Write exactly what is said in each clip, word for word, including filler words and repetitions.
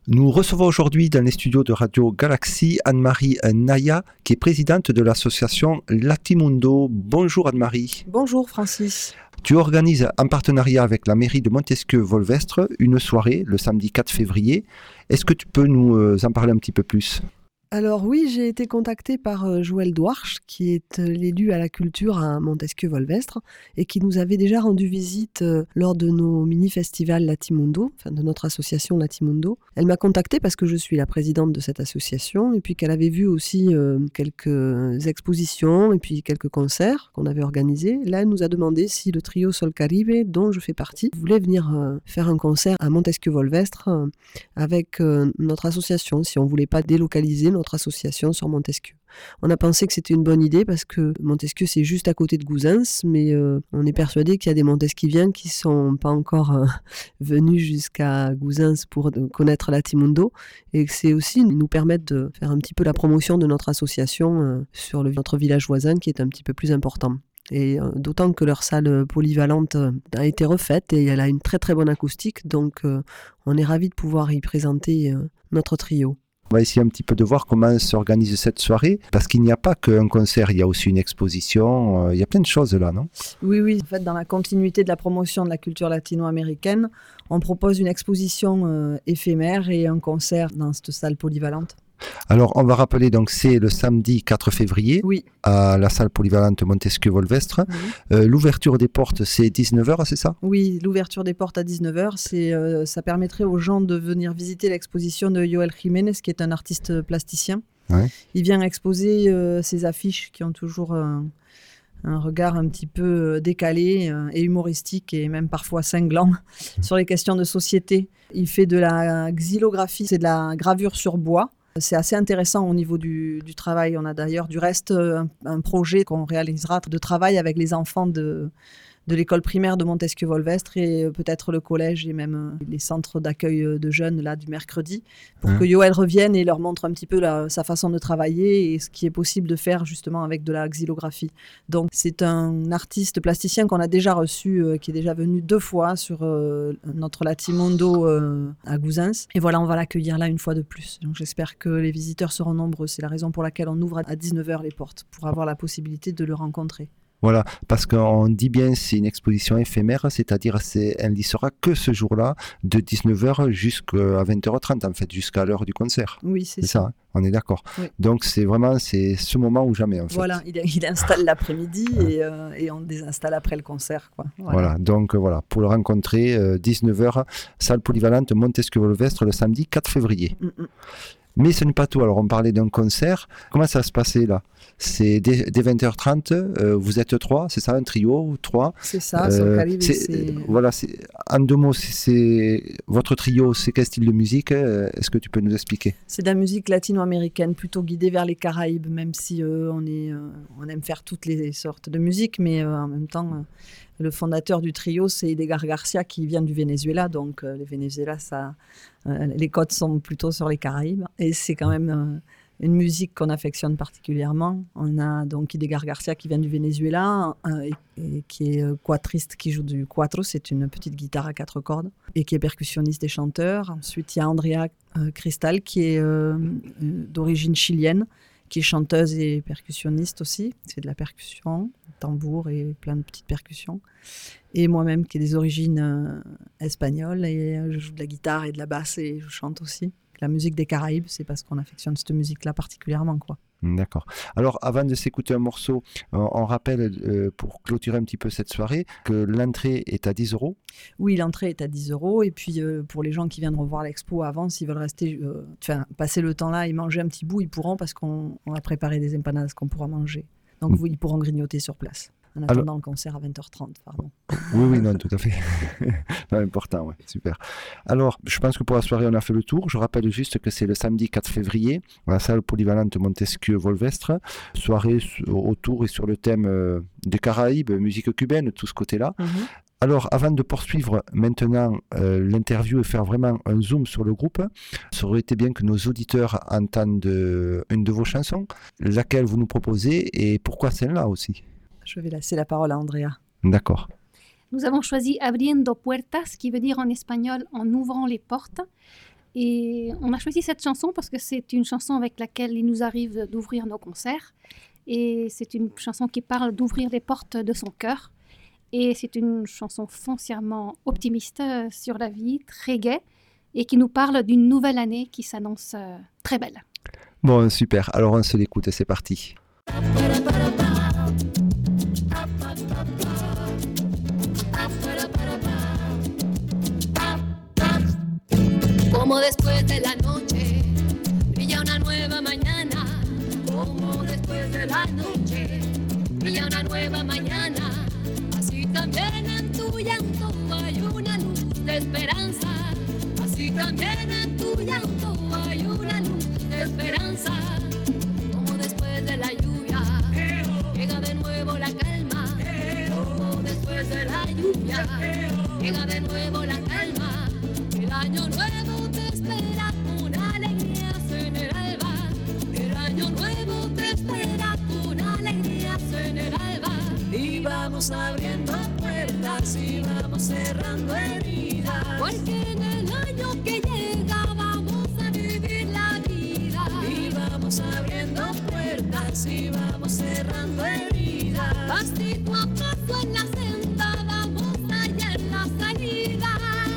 Nous recevons aujourd'hui dans les studios de Radio Galaxy Anne-Marie Naya, qui est présidente de l'association Latimundo. Bonjour Anne-Marie. Bonjour Francis. Tu organises en partenariat avec la mairie de Montesquieu-Volvestre une soirée le samedi quatre février. Est-ce que tu peux nous en parler un petit peu plus ? Alors oui, j'ai été contactée par Joël Douarche, qui est l'élu à la culture à Montesquieu-Volvestre et qui nous avait déjà rendu visite lors de nos mini-festivals Latimundo, enfin de notre association Latimundo. Elle m'a contactée parce que je suis la présidente de cette association et puis qu'elle avait vu aussi euh, quelques expositions et puis quelques concerts qu'on avait organisés. Là, elle nous a demandé si le trio Sol Caribe, dont je fais partie, voulait venir euh, faire un concert à Montesquieu-Volvestre euh, avec euh, notre association, si on ne voulait pas délocaliser notre association sur Montesquieu. On a pensé que c'était une bonne idée parce que Montesquieu c'est juste à côté de Gouzens, mais euh, on est persuadé qu'il y a des Montesquiviens qui sont pas encore euh, venus jusqu'à Gouzens pour euh, connaître Latimundo et que c'est aussi nous permettre de faire un petit peu la promotion de notre association euh, sur le, notre village voisin qui est un petit peu plus important. Et euh, d'autant que leur salle polyvalente euh, a été refaite et elle a une très très bonne acoustique, donc euh, on est ravis de pouvoir y présenter euh, notre trio. On va essayer un petit peu de voir comment s'organise cette soirée, parce qu'il n'y a pas qu'un concert, il y a aussi une exposition, euh, il y a plein de choses là, non ? Oui, oui. En fait, dans la continuité de la promotion de la culture latino-américaine, on propose une exposition euh, éphémère et un concert dans cette salle polyvalente. Alors, on va rappeler, donc c'est le samedi quatre février, oui. à la salle polyvalente Montesquieu-Volvestre. Oui. Euh, l'ouverture des portes, c'est dix-neuf heures, c'est ça ? Oui, l'ouverture des portes à dix-neuf heures, c'est, euh, ça permettrait aux gens de venir visiter l'exposition de Joel Jiménez, qui est un artiste plasticien. Ouais. Il vient exposer euh, ses affiches qui ont toujours un, un regard un petit peu décalé euh, et humoristique et même parfois cinglant sur les questions de société. Il fait de la xylographie, c'est de la gravure sur bois. C'est assez intéressant au niveau du, du travail. On a d'ailleurs du reste un, un projet qu'on réalisera de travail avec les enfants de, de l'école primaire de Montesquieu-Volvestre et peut-être le collège et même les centres d'accueil de jeunes là, du mercredi pour mmh. que Yoël revienne et leur montre un petit peu la, sa façon de travailler et ce qui est possible de faire justement avec de la xylographie. Donc c'est un artiste plasticien qu'on a déjà reçu, euh, qui est déjà venu deux fois sur euh, notre Latimundo euh, à Gouzens. Et voilà, on va l'accueillir là une fois de plus. Donc j'espère que les visiteurs seront nombreux. C'est la raison pour laquelle on ouvre à dix-neuf heures les portes, pour avoir la possibilité de le rencontrer. Voilà, parce qu'on dit bien c'est une exposition éphémère, c'est-à-dire c'est, elle n'y sera que ce jour-là, de dix-neuf heures jusqu'à vingt heures trente, en fait, jusqu'à l'heure du concert. Oui, c'est, c'est ça. ça, hein, on est d'accord. Oui. Donc c'est vraiment c'est ce moment ou jamais, en fait. Voilà, il, il installe l'après-midi et, euh, et on désinstalle après le concert, quoi. Voilà, voilà donc euh, voilà, pour le rencontrer, euh, dix-neuf heures, salle polyvalente Montesquieu-Volvestre, le samedi quatre février. Mm-mm. Mais ce n'est pas tout. Alors, on parlait d'un concert. Comment ça va se passer là ? C'est dès, dès vingt heures trente, euh, vous êtes trois, c'est ça, un trio, trois ? C'est ça, euh, Caribe, c'est, c'est... Voilà, c'est, en deux mots, c'est, c'est, votre trio, c'est quel style de musique ? Est-ce que tu peux nous expliquer ? C'est de la musique latino-américaine, plutôt guidée vers les Caraïbes, même si euh, on, est, euh, on aime faire toutes les sortes de musique, mais euh, en même temps... Euh, le fondateur du trio, c'est Edgar Garcia qui vient du Venezuela. Donc, euh, le Venezuela, ça, euh, les côtes sont plutôt sur les Caraïbes. Et c'est quand même euh, une musique qu'on affectionne particulièrement. On a donc Edgar Garcia qui vient du Venezuela euh, et, et qui est euh, quatriste, qui joue du cuatro. C'est une petite guitare à quatre cordes et qui est percussionniste et chanteur. Ensuite, il y a Andrea euh, Cristal qui est euh, d'origine chilienne, qui est chanteuse et percussionniste aussi. C'est de la percussion, tambour et plein de petites percussions. Et moi-même qui ai des origines euh, espagnoles et euh, je joue de la guitare et de la basse et je chante aussi. La musique des Caraïbes, c'est parce qu'on affectionne cette musique-là particulièrement, quoi. D'accord. Alors, avant de s'écouter un morceau, on, on rappelle, euh, pour clôturer un petit peu cette soirée, que l'entrée est à dix euros. Oui, l'entrée est à dix euros. Et puis, euh, pour les gens qui viendront voir l'expo avant, s'ils veulent rester, euh, enfin, passer le temps là et manger un petit bout, ils pourront parce qu'on on a préparé des empanadas qu'on pourra manger. Donc, mmh. oui, ils pourront grignoter sur place. En attendant Alors, le concert à vingt heures trente, pardon. Oui, oui, non, tout à fait. Non, important, ouais, super. Alors, je pense que pour la soirée, on a fait le tour. Je rappelle juste que c'est le samedi quatre février, à la salle polyvalente Montesquieu-Volvestre. Soirée autour et sur le thème euh, des Caraïbes, musique cubaine, tout ce côté-là. Mm-hmm. Alors, avant de poursuivre maintenant euh, l'interview et faire vraiment un zoom sur le groupe, ça aurait été bien que nos auditeurs entendent euh, une de vos chansons, laquelle vous nous proposez et pourquoi celle-là aussi. Je vais laisser la parole à Andrea. D'accord. Nous avons choisi Abriendo Puertas, qui veut dire en espagnol « en ouvrant les portes ». Et on a choisi cette chanson parce que c'est une chanson avec laquelle il nous arrive d'ouvrir nos concerts. Et c'est une chanson qui parle d'ouvrir les portes de son cœur. Et c'est une chanson foncièrement optimiste sur la vie, très gaie, et qui nous parle d'une nouvelle année qui s'annonce euh, très belle. Bon, super. Alors on se l'écoute, c'est parti. Como después de la noche brilla una nueva mañana, como después de la noche brilla una nueva mañana, así también en tu llanto hay una luz de esperanza, así también en tu llanto hay una luz de esperanza, como después de la lluvia llega de nuevo la calma, como después de la lluvia llega de nuevo la calma, el año nuevo te espera con alegrías en el alba, el año nuevo te espera con alegrías en el alba, y vamos abriendo puertas y vamos cerrando heridas, porque en el año que llega vamos a vivir la vida, y vamos abriendo puertas y vamos cerrando heridas, pasito a paso en la senda vamos a hallar la salida,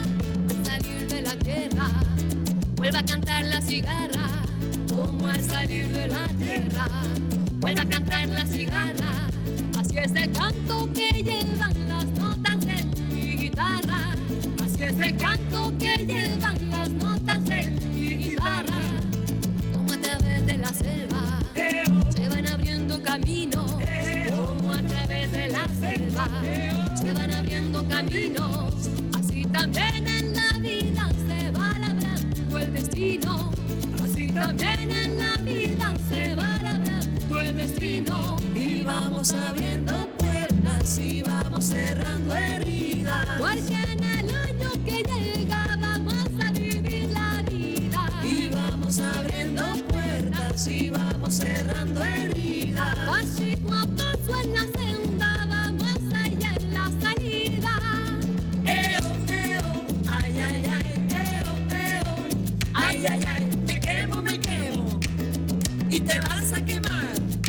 al salir de la tierra vuelve a cantar la cigarra, como al salir de la tierra vuelve a cantar la cigarra, así es el canto que llevan las notas de mi guitarra, así es el canto que llevan las notas de mi guitarra, como a través de la selva se van abriendo caminos, como a través de la selva se van abriendo caminos, así también en la vida se va labrando el destino, así también en la vida se va labrando el destino, y vamos abriendo puertas y vamos cerrando heridas, porque en el año que llega vamos a vivir la vida, y vamos abriendo puertas y vamos cerrando heridas, pasito a paso en la senda vamos a hallar la salida. Eo, eo, ay, ay, ay, eo, eo, ay, ay, ay, me quemo, me quemo, y te vas a quemar.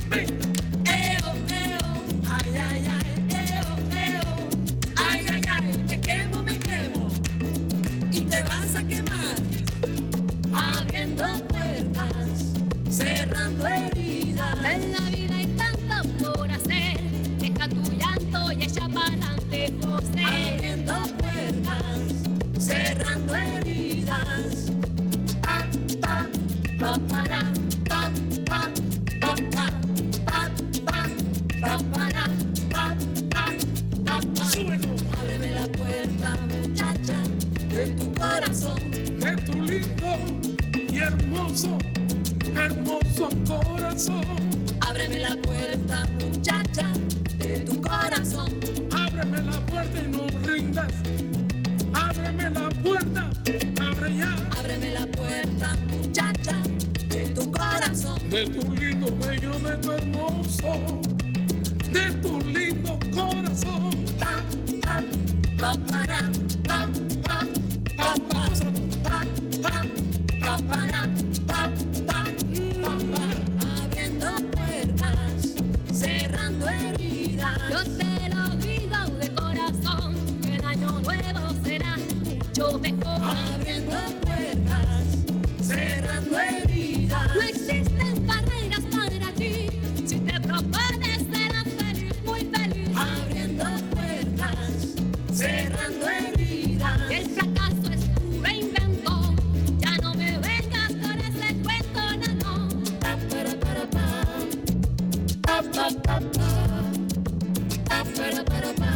Eo, eo, ay, ay, ay, eo, eo, ay, ay, ay, me quemo, me quemo, y te vas a quemar. Abriendo puertas, cerrando heridas, en la vida hay tanto por hacer, deja tu llanto y echa pa'lante, José. Abriendo puertas, cerrando heridas, pa, pa, pa, para, pa, pa, pa, pa, pa, pa, pa, para, pa, pa, pa, pa. Ábreme la puerta, muchacha, de tu corazón, de tu lindo y hermoso, hermoso corazón. ábreme la puerta, muchacha, de tu corazón. Ábreme la puerta y no rindas. Ábreme la puerta, abre ya. Ábreme la puerta, muchacha, de tu corazón. De tu lindo bello, de tu hermoso, de tu lindo corazón. Pa, pa, pa, para, pa, pa, pa, pa, pa, pa, pa, para, pa, pa, pa, pa. Abriendo puertas, cerrando heridas. Yo te lo digo de corazón, que el año nuevo será mucho mejor. Abriendo puertas, cerrando heridas. No existen barreras para ti, si te propones serás feliz, muy feliz. Abriendo puertas, cerrando heridas. El fracaso es puro invento, ya no me vengas con ese cuento, no, no. Pa, para, para, pa. Pa, pa, pa, pa. Pa, para, para, pa.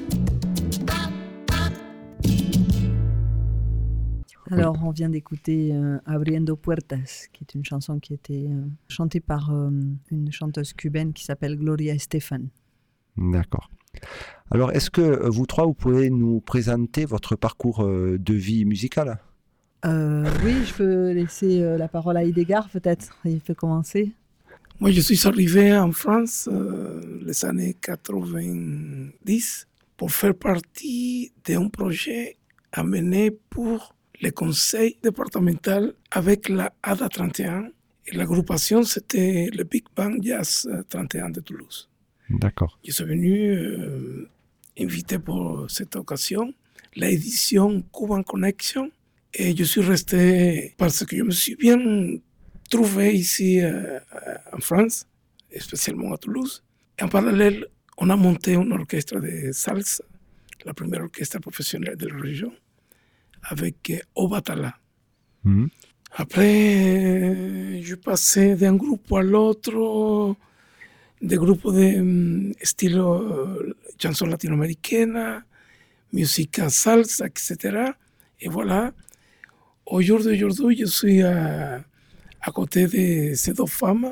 Pa, pa. Alors, on vient d'écouter euh, Abriendo Puertas, qui est une chanson qui était euh, chantée par euh, une chanteuse cubaine qui s'appelle Gloria Estefan. D'accord. Alors, est-ce que vous trois, vous pouvez nous présenter votre parcours euh, de vie musicale ? Euh, oui, je peux laisser euh, la parole à Idégard, peut-être. Il peut commencer. Moi, je suis arrivé en France euh, les années quatre-vingt-dix pour faire partie d'un projet amené pour le conseil départemental avec la A D A trente et un. Et l'agrupation, c'était le Big Bang Jazz trente et un de Toulouse. D'accord. Je suis venu euh, invité pour cette occasion, l'édition Cuban Connection. Et je suis resté parce que je me suis bien trouvé ici euh, en France, spécialement à Toulouse. Et en parallèle, on a monté un orchestre de salsa, la première orchestre professionnelle de la région, avec euh, Obatala. Mmh. Après, je passais d'un groupe à l'autre, des groupes de um, style euh, chanson latino-américaine, musique salsa, et cetera. Et voilà, aujourd'hui, aujourd'hui je suis à, à côté de ces deux femmes,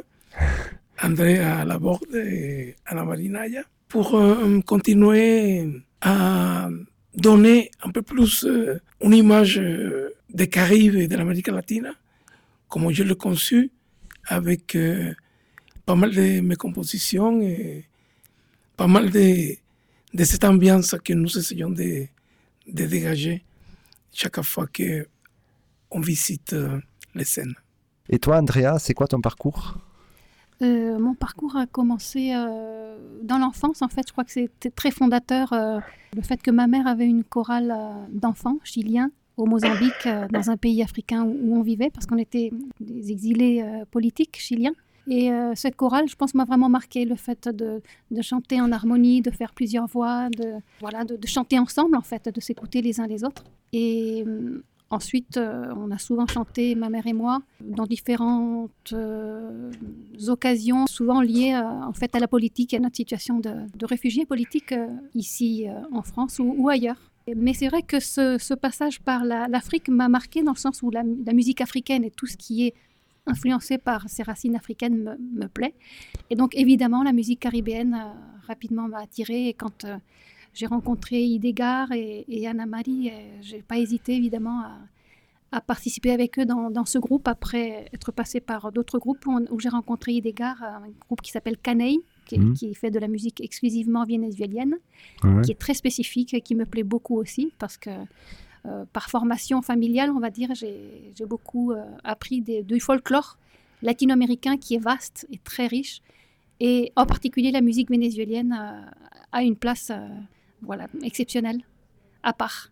Andrea Laborde et Ana Marinaya, pour euh, continuer à donner un peu plus euh, une image euh, des Caraïbes et de l'Amérique latine, comme je l'ai conçu, avec euh, pas mal de mes compositions et pas mal de, de cette ambiance que nous essayons de, de dégager chaque fois qu'on visite euh, les scènes. Et toi, Andrea, c'est quoi ton parcours ? Euh, mon parcours a commencé euh, dans l'enfance, en fait. Je crois que c'était très fondateur, euh, le fait que ma mère avait une chorale euh, d'enfants chiliens au Mozambique, euh, dans un pays africain où, où on vivait, parce qu'on était des exilés euh, politiques chiliens. Et euh, cette chorale, je pense, m'a vraiment marqué, le fait de, de chanter en harmonie, de faire plusieurs voix, de, voilà, de, de chanter ensemble, en fait, de s'écouter les uns les autres. Et euh, ensuite, euh, on a souvent chanté, ma mère et moi, dans différentes euh, occasions, souvent liées euh, en fait, à la politique et à notre situation de, de réfugiés politiques euh, ici euh, en France ou, ou ailleurs. Mais c'est vrai que ce, ce passage par la, l'Afrique m'a marqué dans le sens où la, la musique africaine et tout ce qui est influencé par ces racines africaines me, me plaît. Et donc évidemment, la musique caribéenne euh, rapidement m'a attirée. Et quand euh, j'ai rencontré Idégar et, et Anna Marie, je n'ai pas hésité évidemment à, à participer avec eux dans, dans ce groupe, après être passé par d'autres groupes où, où j'ai rencontré Idégar, un groupe qui s'appelle Caney, qui, mmh. qui fait de la musique exclusivement vénézuélienne, ouais. qui est très spécifique et qui me plaît beaucoup aussi, parce que euh, par formation familiale, on va dire, j'ai, j'ai beaucoup euh, appris des, du folklore latino-américain qui est vaste et très riche, et en particulier la musique vénézuélienne euh, a une place euh, voilà, exceptionnelle, à part.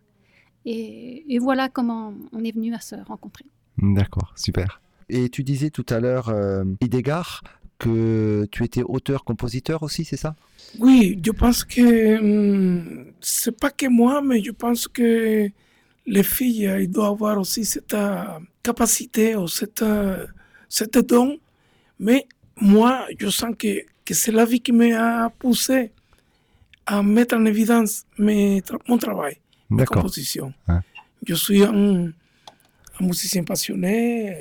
Et, et voilà comment on est venu à se rencontrer. D'accord, super. Et tu disais tout à l'heure, euh, Idégar, que tu étais auteur-compositeur aussi, c'est ça ? Oui, je pense que hum, c'est pas que moi, mais je pense que les filles, ils doivent avoir aussi cette uh, capacité ou cette, uh, cette don. Mais moi, je sens que, que c'est la vie qui m'a poussé à mettre en évidence mes, mon travail, mes compositions. Ouais. Je suis un, un musicien passionné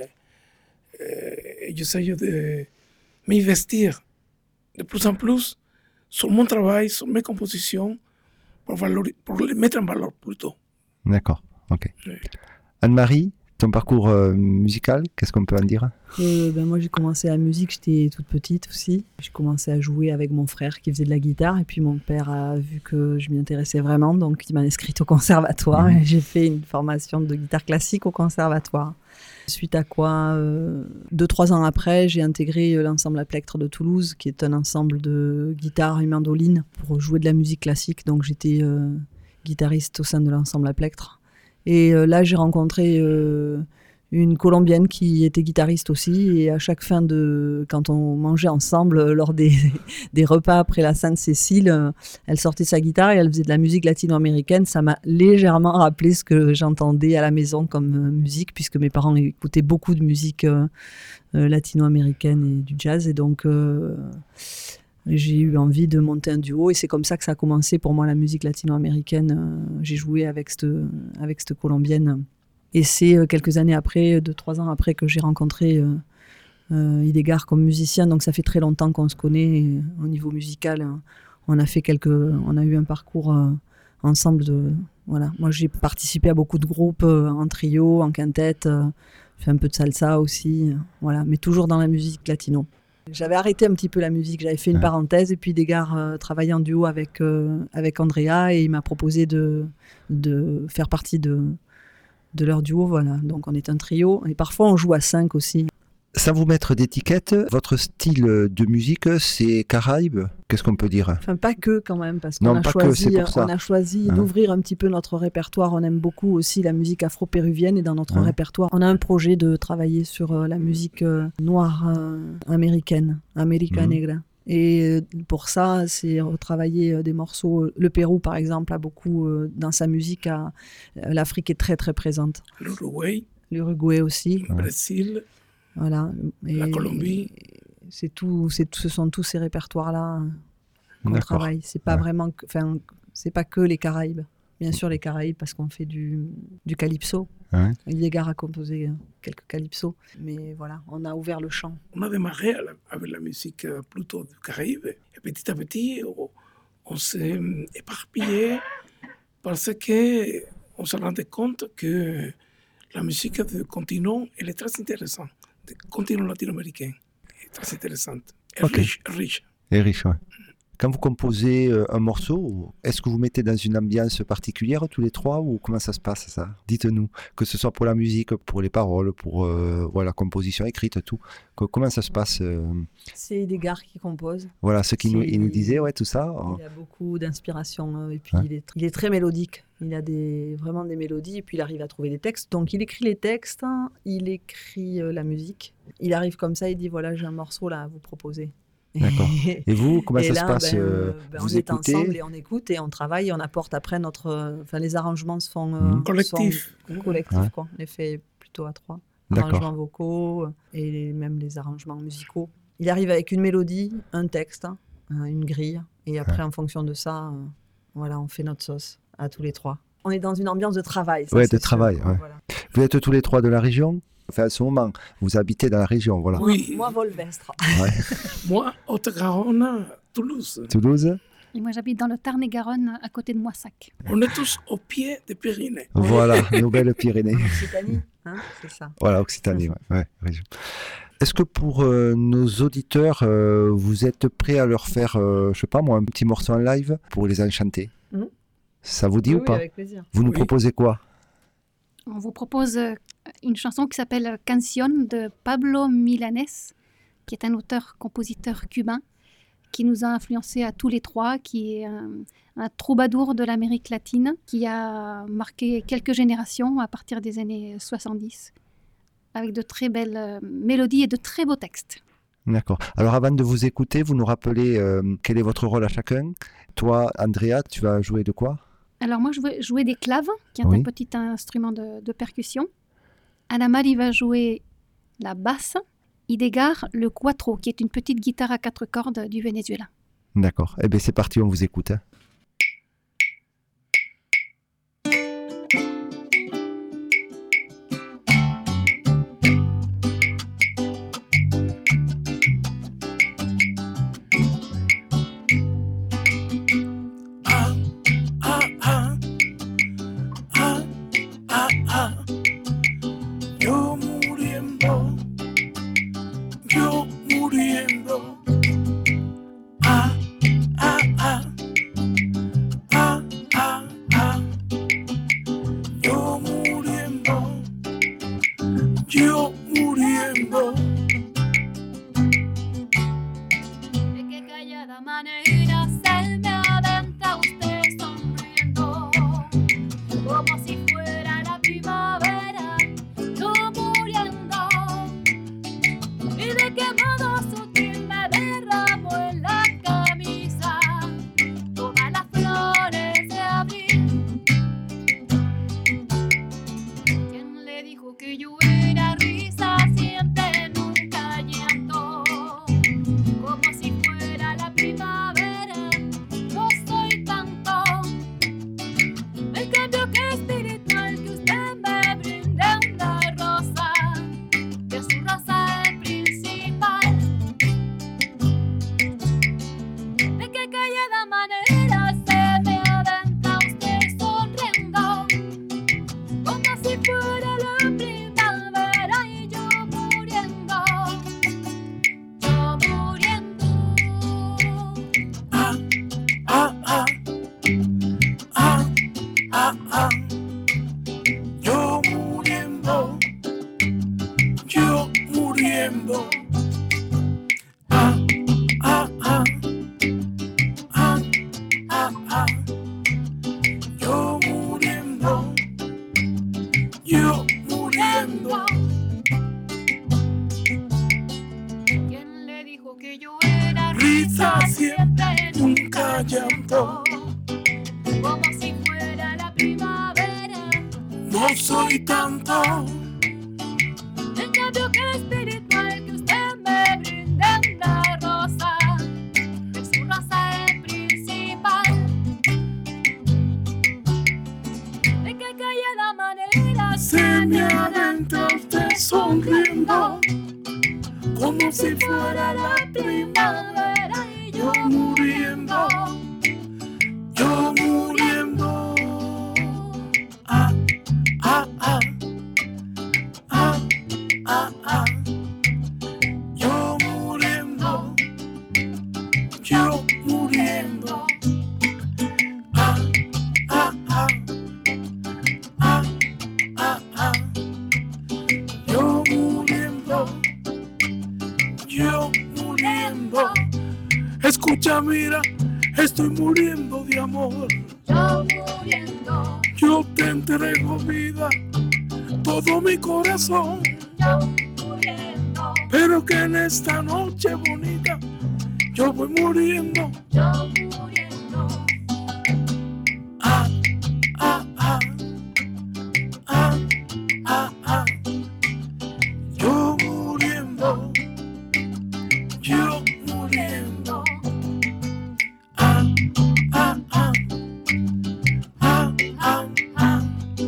et j'essaie de m'investir de plus en plus sur mon travail, sur mes compositions, pour, valori- pour les mettre en valeur plutôt. D'accord, ok. Oui. Anne-Marie, ton parcours euh, musical, qu'est-ce qu'on peut en dire ? euh, ben Moi, j'ai commencé la musique, j'étais toute petite aussi. J'ai commencé à jouer avec mon frère qui faisait de la guitare, et puis mon père a vu que je m'y intéressais vraiment, donc il m'a inscrite au conservatoire, mmh. et j'ai fait une formation de guitare classique au conservatoire. Suite à quoi, euh, deux, trois ans après, j'ai intégré l'ensemble à plectre de Toulouse, qui est un ensemble de guitare et mandoline pour jouer de la musique classique. Donc j'étais euh, guitariste au sein de l'ensemble à plectre. Et euh, là, j'ai rencontré euh, une Colombienne qui était guitariste aussi. Et à chaque fin de, quand on mangeait ensemble lors des, des repas après la Sainte-Cécile, euh, elle sortait sa guitare et elle faisait de la musique latino-américaine. Ça m'a légèrement rappelé ce que j'entendais à la maison comme euh, musique, puisque mes parents écoutaient beaucoup de musique euh, euh, latino-américaine et du jazz. Et donc, euh, j'ai eu envie de monter un duo. Et c'est comme ça que ça a commencé pour moi, la musique latino-américaine. Euh, j'ai joué avec cette, avec cette Colombienne. Et c'est euh, quelques années après, deux, trois ans après, que j'ai rencontré euh, euh, Idégar comme musicien. Donc ça fait très longtemps qu'on se connaît. Et, au niveau musical, hein, on a fait quelques, on a eu un parcours euh, ensemble. De, voilà. Moi, j'ai participé à beaucoup de groupes euh, en trio, en quintette. Euh, fait un peu de salsa aussi. Euh, voilà. Mais toujours dans la musique latino. J'avais arrêté un petit peu la musique. J'avais fait une parenthèse. Et puis Idégar euh, travaillait en duo avec, euh, avec Andrea. Et il m'a proposé de, de faire partie de... de leur duo, voilà. Donc on est un trio et parfois on joue à cinq aussi. Sans vous mettre d'étiquette, votre style de musique, c'est Caraïbes. Qu'est-ce qu'on peut dire? Enfin, pas que quand même, parce qu'on Non, a pas que, choisi, c'est pour ça. on a choisi Hein. d'ouvrir un petit peu notre répertoire. On aime beaucoup aussi la musique afro-péruvienne et dans notre Hein. répertoire, on a un projet de travailler sur euh, la musique euh, noire euh, américaine, América Mhm. Negra. Et euh, pour ça, c'est retravailler euh, des morceaux. Le Pérou, par exemple, a beaucoup, euh, dans sa musique, a- euh, l'Afrique est très très présente. L'Uruguay, L'Uruguay aussi, le Brésil, voilà. Et la Colombie. C'est tout, c'est, ce sont tous ces répertoires-là qu'on D'accord. travaille. C'est pas Ouais. vraiment, que- enfin, c'est pas que les Caraïbes. Bien sûr, les Caraïbes parce qu'on fait du, du calypso. Ouais. Yegar a composé euh, quelques calypsos, mais voilà, on a ouvert le champ. On a démarré à la- avec la musique euh, plutôt du Caraïbe. Et petit à petit, on, on s'est euh, éparpillé parce qu'on se rendait compte que la musique du continent, elle est très intéressante. Le continent latino-américain est très intéressante. Et Ok. riche, riche. Et riche, ouais. Quand vous composez euh, un morceau, est-ce que vous mettez dans une ambiance particulière tous les trois ou comment ça se passe ça? Dites-nous, que ce soit pour la musique, pour les paroles, pour euh, voilà, la composition écrite, tout. Co- comment ça se passe euh, C'est Yegar qui compose. Voilà, ce qu'il nous, C'est- il nous disait, ouais, tout ça. oh. Il a beaucoup d'inspiration euh, et puis Ouais. il, est, tr- il est très mélodique. Il a des, vraiment des mélodies et puis il arrive à trouver des textes. Donc il écrit les textes, hein, il écrit euh, la musique. Il arrive comme ça, il dit voilà, j'ai un morceau là à vous proposer. D'accord. Et vous, comment Et ça là, se passe ben, euh, ben, Vous on est écoutez ensemble et on écoute et on travaille et on apporte après notre. euh, Enfin, les arrangements se font. euh, Mhm. Collectif. sont collectifs, Ouais. quoi. On les fait plutôt à trois. D'accord. Arrangements vocaux euh, et les- même les arrangements musicaux. Il arrive avec une mélodie, un texte, hein, euh, une grille. Et après, en fonction de ça, euh, voilà, on fait notre sauce à tous les trois. On est dans une ambiance de travail. ça, Ouais, de c'est sûr, travail, quoi, ouais. voilà. Vous êtes tous les trois de la région? Enfin, à ce moment, vous habitez dans la région, voilà. Oui, Moi, Volvestre. moi, Haute-Garonne, Toulouse. Toulouse? Et moi, j'habite dans le Tarn-et-Garonne, à côté de Moissac. On est tous au pied des Pyrénées. Voilà, Nouvelle-Pyrénées. Occitanie, hein, c'est ça. Voilà, Occitanie, ouais, ouais, région. Est-ce que pour euh, nos auditeurs, euh, vous êtes prêts à leur faire, euh, je sais pas moi, un petit morceau en live pour les enchanter? Mhm. Ça vous dit Oui, ou oui, pas? avec plaisir. Vous nous Oui. proposez quoi? On vous propose euh, une chanson qui s'appelle Canción de Pablo Milanés, qui est un auteur-compositeur cubain qui nous a influencés à tous les trois, qui est un, un troubadour de l'Amérique latine, qui a marqué quelques générations à partir des années soixante-dix, avec de très belles euh, mélodies et de très beaux textes. D'accord. Alors avant de vous écouter, vous nous rappelez euh, quel est votre rôle à chacun? Toi, Andrea, tu vas jouer de quoi? Alors moi, je vais jouer des claves, qui est Oui. un petit instrument de, de percussion. Ana Mari va jouer la basse. Idegar, le cuatro, qui est une petite guitare à quatre cordes du Venezuela. D'accord. Eh bien c'est parti, on vous écoute. hein. Ah, ah, ah, ah, ah, ah. Yo muriendo, yo muriendo. Ah, ah, ah, ah, ah, ah. Yo muriendo, yo muriendo. De qué callada manera se me adentra usted sonriendo, como si fuera la primavera, yo muriendo. Y de qué modo sutil me derramo en la camisa todas las flores de abril. ¿Quién le dijo que yo era risa siempre, nunca llanto? Como si fuera la primavera, no soy tanto. El cambio que espiritual que usted me brinda una rosa, que su rosa es principal. muriendo. Ah, ah, ah. Ah, ah, ah. Yo muriendo. Yo muriendo. ¿Quién le dijo que yo era Risa siempre, nunca llanto. como si fuera la primavera? No soy tanto. En cambio que espiritual que usted me brinda una rosa, de su raza el principal. De que callada manera Se me adentra usted sonriendo, como si fuera la primavera. Y yo muriendo, yo muriendo. Ah, ah, ah. Ah, ah, ah. Yo muriendo, yo muriendo. Ah, ah, ah. Ah, ah, ah. Yo muriendo, yo muriendo. Escucha, mira, estoy muriendo de amor. yo muriendo, Yo te entrego vida, todo mi corazón. yo muriendo, Pero que en esta noche bonita yo voy muriendo. yo muriendo. Ah, ah, ah. Ah, ah, ah. Yo muriendo. Yo muriendo. Ah, ah, ah. Ah, ah, ah.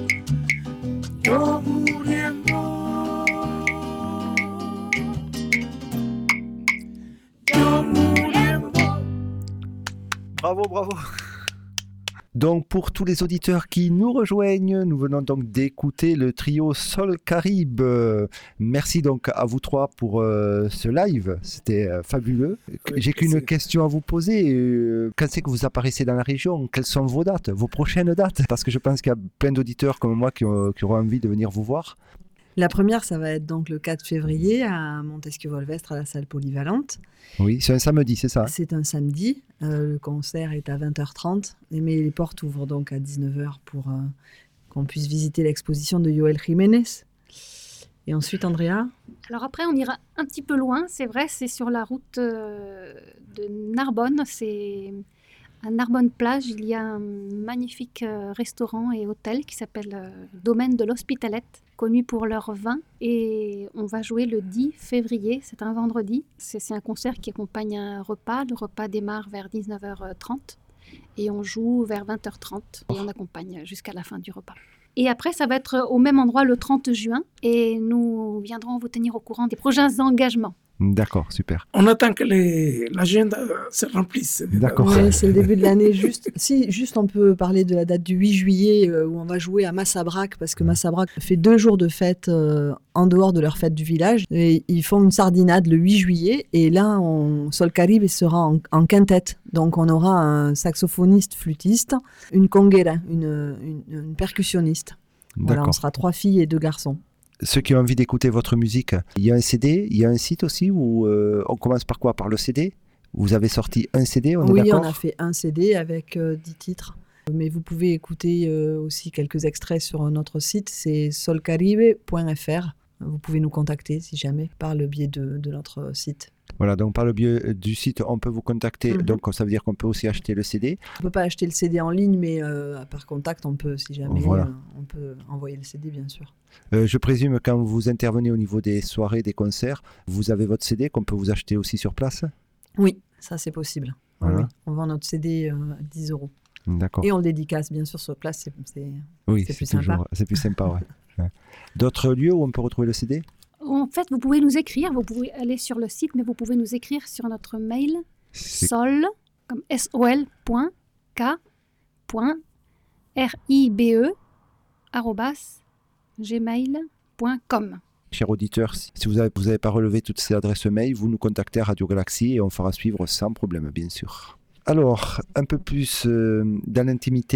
Yo muriendo. Yo muriendo. Bravo, bravo. Donc pour tous les auditeurs qui nous rejoignent, nous venons donc d'écouter le trio Sol Caribe. Euh, merci donc à vous trois pour euh, ce live, c'était euh, fabuleux. Oui, J'ai qu'une merci. question à vous poser. Euh, quand c'est que vous apparaissez dans la région? Quelles sont vos dates, vos prochaines dates? Parce que je pense qu'il y a plein d'auditeurs comme moi qui, ont- qui auront envie de venir vous voir. La première, ça va être donc le quatre février à Montesquieu-Volvestre à la salle polyvalente. Oui, c'est un samedi, c'est ça? C'est un samedi. Euh, le concert est à vingt heures trente, mais les portes ouvrent donc à dix-neuf heures pour euh, qu'on puisse visiter l'exposition de Joël Jiménez. Et ensuite, Andrea, Alors après, on ira un petit peu loin, c'est vrai, c'est sur la route euh, de Narbonne, c'est à Narbonne-Plage, il y a un magnifique euh, restaurant et hôtel qui s'appelle euh, Domaine de l'Hospitalet, connu pour leur vin, et on va jouer le dix février, c'est un vendredi. C'est c'est un concert qui accompagne un repas, le repas démarre vers dix-neuf heures trente et on joue vers vingt heures trente et on accompagne jusqu'à la fin du repas. Et après, ça va être au même endroit le trente juin et nous viendrons vous tenir au courant des prochains engagements. D'accord, super. On attend que les- l'agenda se remplisse. D'accord. ouais, c'est le début de l'année. Juste, si, juste on peut parler de la date du huit juillet euh, où on va jouer à Massabrac parce que Massabrac fait deux jours de fête euh, en dehors de leur fête du village. Et ils font une sardinade le huit juillet et là, on, Sol Caribe sera en, en quintette. Donc on aura un saxophoniste, flûtiste, une conguera, une, une, une percussionniste. Voilà, on D'accord. sera trois filles et deux garçons. Ceux qui ont envie d'écouter votre musique, il y a un C D, il y a un site aussi où euh, on commence par quoi? Par le C D? Vous avez sorti un C D, on est Oui, d'accord? on a fait un C D avec euh, dix titres. Mais vous pouvez écouter euh, aussi quelques extraits sur notre site, c'est solcaribe point f r. Vous pouvez nous contacter si jamais par le biais de, de notre site. Voilà, donc par le biais du site, on peut vous contacter. Mhm. Donc ça veut dire qu'on peut aussi acheter le C D. On ne peut pas acheter le C D en ligne, mais euh, par contact, on peut, si jamais, Voilà. euh, on peut envoyer le C D, bien sûr. Euh, je présume quand vous intervenez au niveau des soirées, des concerts, vous avez votre C D qu'on peut vous acheter aussi sur place? Oui, ça c'est possible. Oui, Voilà. oui. On vend notre C D euh, à dix euros. D'accord. Et on le dédicace, bien sûr, sur place. C'est, c'est... Oui, c'est c'est plus sympa. toujours- c'est plus sympa. Ouais. Ouais. D'autres lieux où on peut retrouver le C D? En fait, vous pouvez nous écrire, vous pouvez aller sur le site, mais vous pouvez nous écrire sur notre mail C'est- sol, comme S O L, point, K, point, R I B E, arrobas, gmail point com. Chers auditeurs, si si vous n'avez vous avez pas relevé toutes ces adresses mail, vous nous contactez à Radio Galaxie et on fera suivre sans problème, bien sûr. Alors, un peu plus euh, dans l'intimité,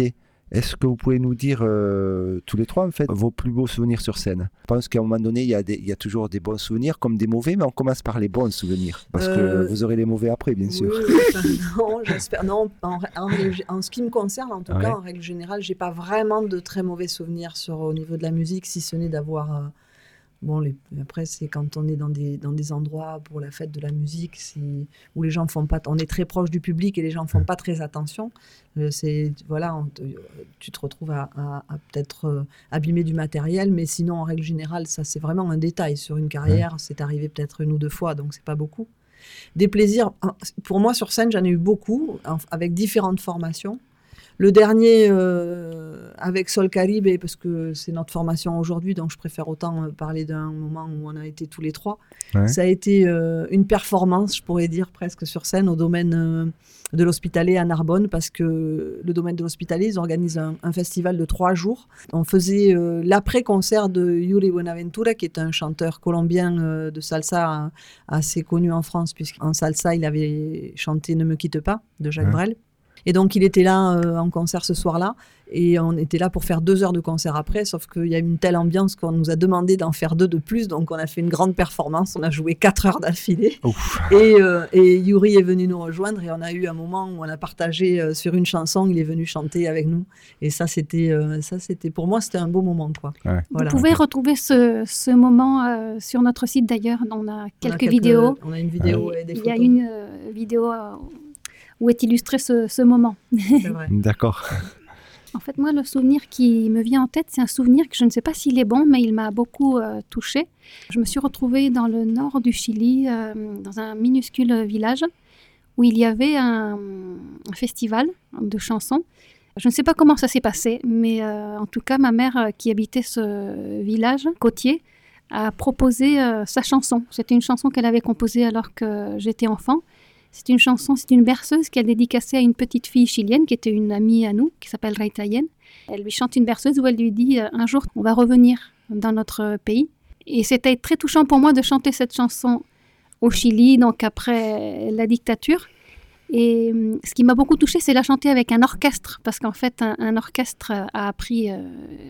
Est-ce que vous pouvez nous dire, euh, tous les trois, en fait, vos plus beaux souvenirs sur scène? Je pense qu'à un moment donné, il y a des- il y a toujours des bons souvenirs comme des mauvais, mais on commence par les bons souvenirs. Parce Euh, que vous aurez les mauvais après, bien sûr. Oui, enfin, non, j'espère. Non, en, en règle- en ce qui me concerne, en tout Ouais. cas, en règle générale, j'ai pas vraiment de très mauvais souvenirs sur, au niveau de la musique, si ce n'est d'avoir. euh, bon, les, après, c'est quand on est dans des, dans des endroits pour la fête de la musique c'est- où les gens font pas. On est très proche du public et les gens font pas très attention. Euh, c'est, voilà, on te- tu te retrouves à, à- à peut-être euh, abîmer du matériel, mais sinon, en règle générale, ça, c'est vraiment un détail. Sur une carrière, c'est arrivé peut-être une ou deux fois, donc c'est pas beaucoup. Des plaisirs, pour moi sur scène, j'en ai eu beaucoup, en- avec différentes formations. Le dernier euh, avec Sol Caribe, parce que c'est notre formation aujourd'hui, donc je préfère autant euh, parler d'un moment où on a été tous les trois. Ouais. Ça a été euh, une performance, je pourrais dire presque sur scène, au domaine euh, de l'Hospitalet à Narbonne, parce que le domaine de l'Hospitalet, ils organisent un, un festival de trois jours. On faisait euh, l'après-concert de Yuri Buenaventura, qui est un chanteur colombien euh, de salsa euh, assez connu en France, puisqu'en salsa, il avait chanté Ne me quitte pas de Jacques Ouais. Brel. Et donc, il était là euh, en concert ce soir-là. Et on était là pour faire deux heures de concert après, sauf qu'il y a eu une telle ambiance qu'on nous a demandé d'en faire deux de plus. Donc, on a fait une grande performance. On a joué quatre heures d'affilée. Ouf. Et, euh, et Yuri est venu nous rejoindre. Et on a eu un moment où on a partagé euh, sur une chanson. Il est venu chanter avec nous. Et ça, c'était, euh, ça, c'était pour moi, c'était un beau moment, quoi. Ouais. Voilà. Vous pouvez retrouver ce, ce moment euh, sur notre site d'ailleurs. On a On a quelques, vidéos. On a une vidéo Et et des il photos. y a une euh, vidéo euh, où est illustré ce, ce moment. C'est vrai. D'accord. En fait, moi, le souvenir qui me vient en tête, c'est un souvenir que je ne sais pas s'il est bon, mais il m'a beaucoup euh, touchée. Je me suis retrouvée dans le nord du Chili, euh, dans un minuscule village, où il y avait un, un festival de chansons. Je ne sais pas comment ça s'est passé, mais euh, en tout cas, ma mère, euh, qui habitait ce village côtier, a proposé euh, sa chanson. C'était une chanson qu'elle avait composée alors que j'étais enfant. C'est une chanson, c'est une berceuse qu'elle dédicacée à une petite fille chilienne qui était une amie à nous, qui s'appelle Raitayen. Elle lui chante une berceuse où elle lui dit euh, « Un jour, on va revenir dans notre pays ». Et c'était très touchant pour moi de chanter cette chanson au Chili, donc après la dictature. Et euh, ce qui m'a beaucoup touchée, c'est la chanter avec un orchestre, parce qu'en fait, un, un orchestre a appris euh,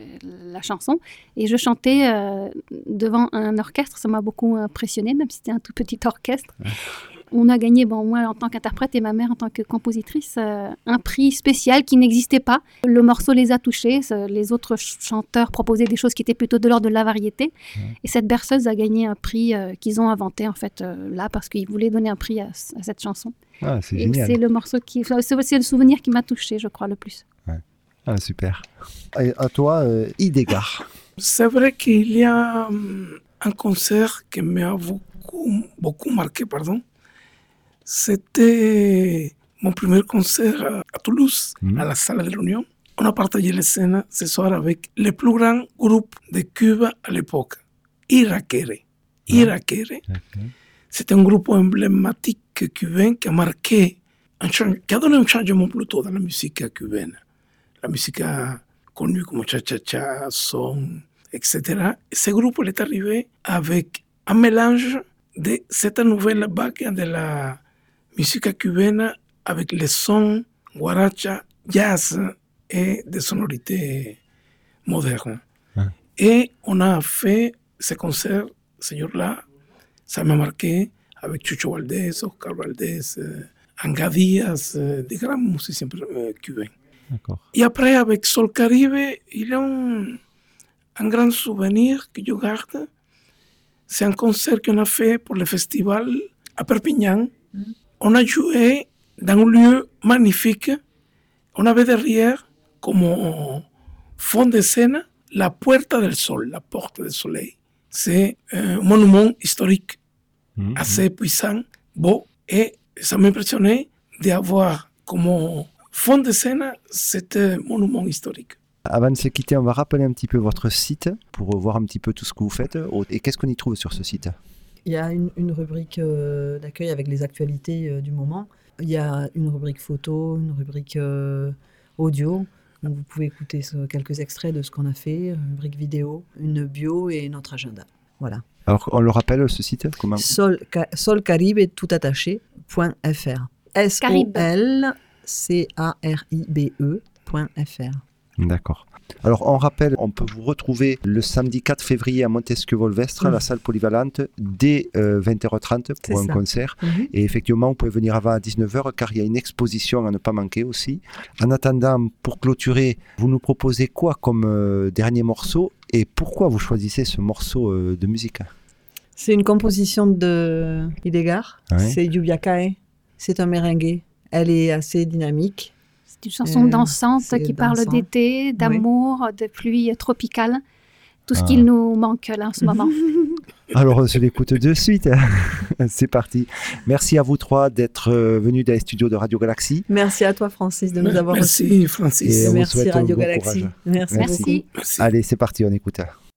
la chanson. Et je chantais euh, devant un orchestre, ça m'a beaucoup impressionnée, même si c'était un tout petit orchestre. Ouais. On a gagné, bon, moi en tant qu'interprète et ma mère en tant que compositrice, euh, un prix spécial qui n'existait pas. Le morceau les a touchés, les autres ch- chanteurs proposaient des choses qui étaient plutôt de l'ordre de la variété. Mmh. Et cette berceuse a gagné un prix euh, qu'ils ont inventé en fait euh, là, parce qu'ils voulaient donner un prix à, à cette chanson. Ah, c'est et génial. C'est le morceau qui, c'est aussi le souvenir qui m'a touchée, je crois, le plus. Ouais. Ah, super. Et à toi, euh, Idégard. C'est vrai qu'il y a um, un concert qui m'a beaucoup, beaucoup marqué, pardon. C'était mon premier concert à, à Toulouse, mmh. à la Salle de l'Union. On a partagé la scène ce soir avec le plus grand groupe de Cuba à l'époque, Iraquere. Iraquere. Okay. C'est un groupe emblématique cubain qui a marqué, un change, qui a donné un changement plutôt dans la musique cubaine. La musique connue comme cha-cha-cha, son, et cetera. Et ce groupe est arrivé avec un mélange de cette nouvelle vague de la musique cubaine avec les sons guaracha, jazz et des sonorités modernes. Ouais. Et on a fait ce concert ce jour-là, ça m'a marqué, avec Chucho Valdés, Oscar Valdés, euh, Anga Díaz, euh, des grands musiciens euh, cubains. D'accord. Et après, avec Sol Caribe, il y a un, un grand souvenir que je garde. C'est un concert qu'on a fait pour le festival à Perpignan. Mm. On a joué dans un lieu magnifique. On avait derrière, comme fond de scène, la Puerta del Sol, la Porte du Soleil. C'est un monument historique mm-hmm. assez puissant, beau, et ça m'impressionnait d'avoir comme fond de scène ce monument historique. Avant de se quitter, on va rappeler un petit peu votre site pour voir un petit peu tout ce que vous faites. Et qu'est-ce qu'on y trouve sur ce site ? Il y a une, une rubrique euh, d'accueil avec les actualités euh, du moment. Il y a une rubrique photo, une rubrique euh, audio. Donc vous pouvez écouter ce, quelques extraits de ce qu'on a fait, une rubrique vidéo, une bio et notre agenda. Voilà. Alors, on le rappelle, ce site comment... Sol, ca, Sol Caribe, tout attaché, point F R. S O L C A R I B E, point F R. D'accord. Alors, on rappelle, on peut vous retrouver le samedi quatre février à Montesquieu-Volvestre, à Mmh. la salle polyvalente, dès euh, vingt heures trente pour C'est un ça. concert. Mhm. Et effectivement, vous pouvez venir avant à dix-neuf heures, car il y a une exposition à ne pas manquer aussi. En attendant, pour clôturer, vous nous proposez quoi comme euh, dernier morceau et pourquoi vous choisissez ce morceau euh, de musique? C'est une composition de Hidegard. Ouais. C'est Lluvia Cae. C'est un merengue. Elle est assez dynamique. C'est une chanson Euh, dansante c'est qui parle dansant. d'été, d'amour, de pluie tropicale. Tout ce Ah. qu'il nous manque là en ce moment. Alors, on se l'écoute de suite. C'est parti. Merci à vous trois d'être euh, venus dans les studios de Radio Galaxie. Merci à toi, Francis, de nous avoir reçus. Merci, Francis. Et on vous Merci souhaite Radio bon Galaxie. courage. Merci, Merci. beaucoup. Merci. Allez, c'est parti, on écoute.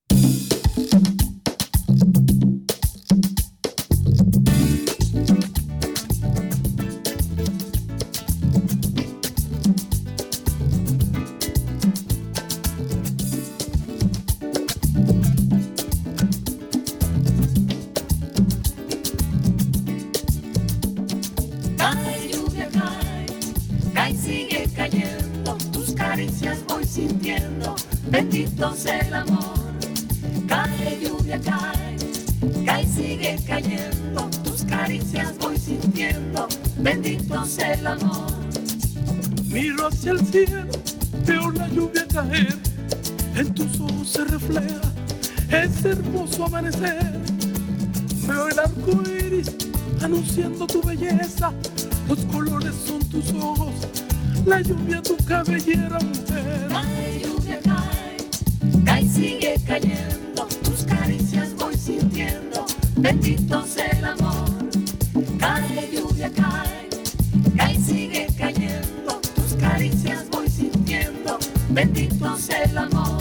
Cae lluvia, cae, cae y sigue cayendo, tus caricias voy sintiendo, bendito sea el amor. Cae lluvia, cae, cae y sigue cayendo, tus caricias voy sintiendo, bendito sea el amor. Miro hacia el cielo, veo la lluvia caer, en tus ojos se refleja ese hermoso amanecer. Veo el arco iris anunciando tu belleza, los colores son tus ojos, la lluvia tu cabellera, mujer. Cae lluvia, cae, cae y sigue cayendo, tus caricias voy sintiendo, bendito sea el amor. Cae lluvia, cae, cae y sigue cayendo, tus caricias voy sintiendo, bendito sea el amor.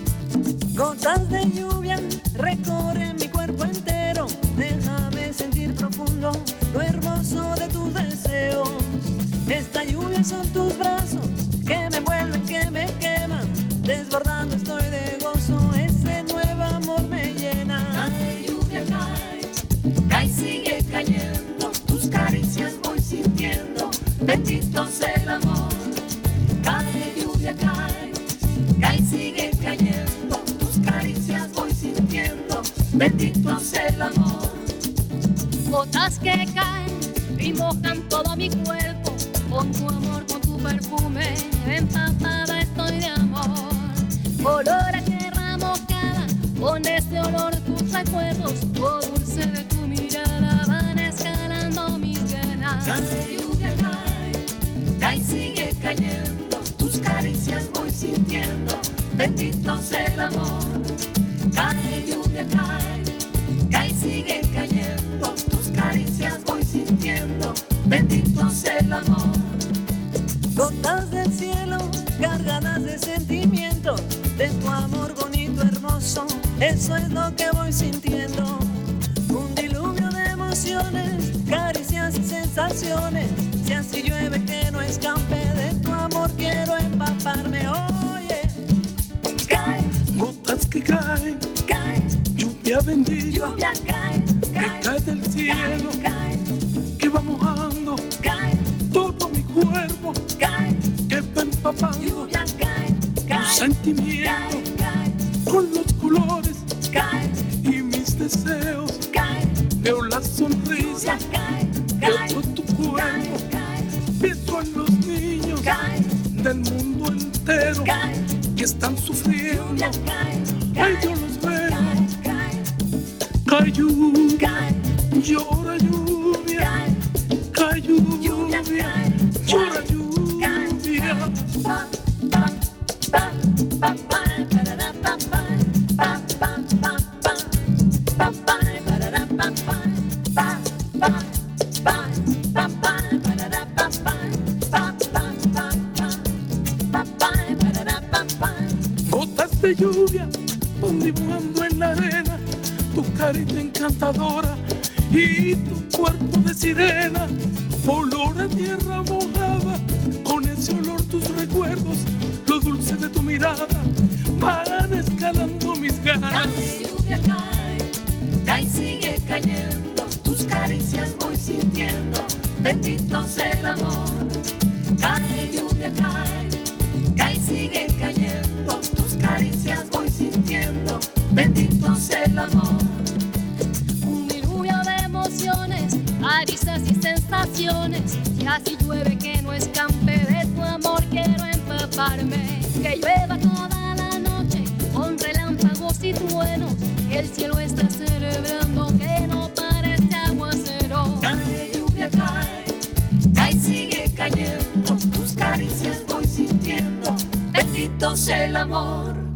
Gotas de lluvia recorren mi cuerpo entero, déjame sentir profundo lo hermoso de tus deseos. Esta lluvia son tus brazos que me envuelven, que me queman, desbordando estoy de gozo, ese nuevo amor me llena. Cae lluvia, cae, cae y sigue cayendo, tus caricias voy sintiendo, bendito sea el amor. Cae lluvia, cae, cae y sigue cayendo, tus caricias voy sintiendo, bendito sea el amor. Gotas que caen y mojan todo mi cuerpo, con tu amor, con tu perfume, empapada estoy de amor. Olor a tierra mojada, con ese olor tus recuerdos, lo dulce de tu mirada van escalando mis venas. Cae lluvia, cae, cae y sigue cayendo, tus caricias voy sintiendo, bendito sea el amor. Cae lluvia, cae, cae y sigue cayendo, tus caricias voy sintiendo, bendito sea el amor. Gotas del cielo cargadas de sentimiento, de tu amor bonito, hermoso, eso es lo que voy sintiendo. Un diluvio de emociones, caricias y sensaciones, si así llueve que no escape, de tu amor quiero empaparme. Oye, Cae, Gotas que caen, cae, lluvia bendita lluvia, cae, que cae, cae del cielo, cae, que va mojando cae, todo mi cuerpo, cae, que va empapando lluvia, cae, tu cae, sentimiento cae, cae, con los colores cae, y mis deseos. cae, Veo la sonrisa lluvia, cae, de cae, todo tu cuerpo, cae, cae, pienso en los niños cae, del mundo entero cae, que están sufriendo. lluvia, cae, Ay, cae, yo los veo. cae, cae, Cae lluvia, cae, llora lluvia, cae, cae lluvia, lluvia, cae, llora cae, lluvia. pa, pa, pa, pa, pa, parará, pa, pa, pa, pa, pa, pa, pa, pa, parará, pa, pa, pa, pa, pa, pa, pa, parará, pa, pa, pa, pa, pa, pa, pa, pa, parará, pa, pa. Gotas de lluvia van dibujando en la arena tu carita encantadora y tu cuerpo de sirena. Olor a tierra mojada, con ese olor tus recuerdos, lo dulce de tu mirada, van escalando mis ganas. Cae, lluvia, cae, cae y sigue cayendo, tus caricias voy sintiendo, bendito sea el amor. Cae, lluvia, cae, cae y sigue cayendo. caricias voy sintiendo, bendito sea el amor. Un diluvio de emociones, aristas y sensaciones. Si así llueve que no escampe de tu amor, quiero empaparme. Que llueva toda la noche con relámpagos y truenos. El cielo está celebrando que no pare este aguacero. Cae lluvia, cae, cae y sigue cayendo. Tus caricias voy sintiendo, bendito sea el amor.